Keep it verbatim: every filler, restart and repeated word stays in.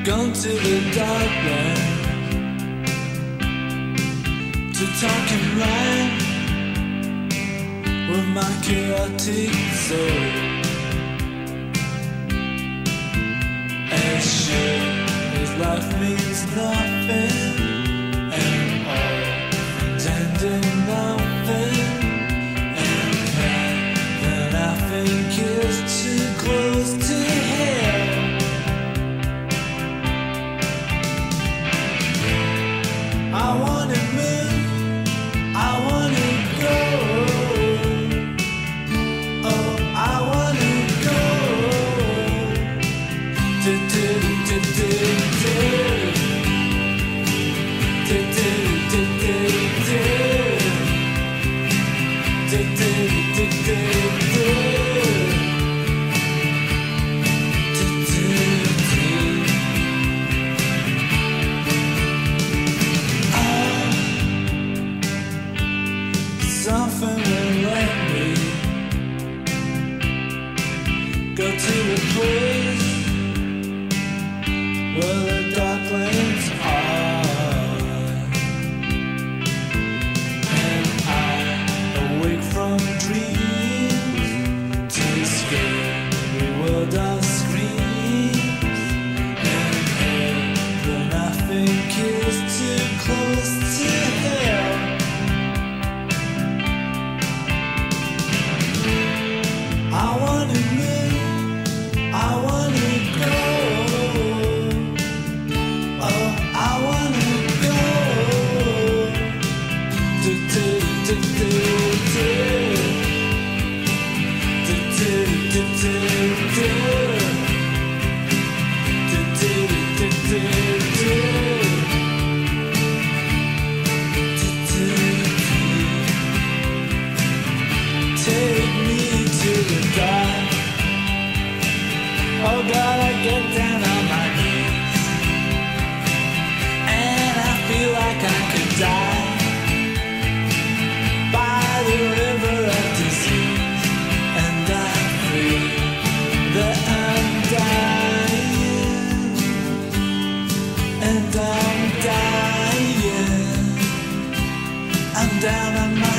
Gone to the dark land to talk and rhyme with my chaotic soul. As sure as life means nothing and all intending nothing, and that I think is too close to hell. I wanna move, I wanna go. Oh, I wanna go. Do, do, do, do, do. Do, do, do, do, do. Do, do, do, do, do. Something will let me go to a place where the dark lanes are, and I awake from dreams to escape the world of screams, and heaven I think is too close to hell. I wanna move, I wanna go. Oh, I wanna go. Do, do, do, do, do. Do, do, do, do, do. Do, do, do, do, do. Do, do, do. Take me to the dark. Oh God, I get down on my knees, and I feel like I could die by the river of disease, and I'm free, that I'm dying, and I'm dying. I'm down on my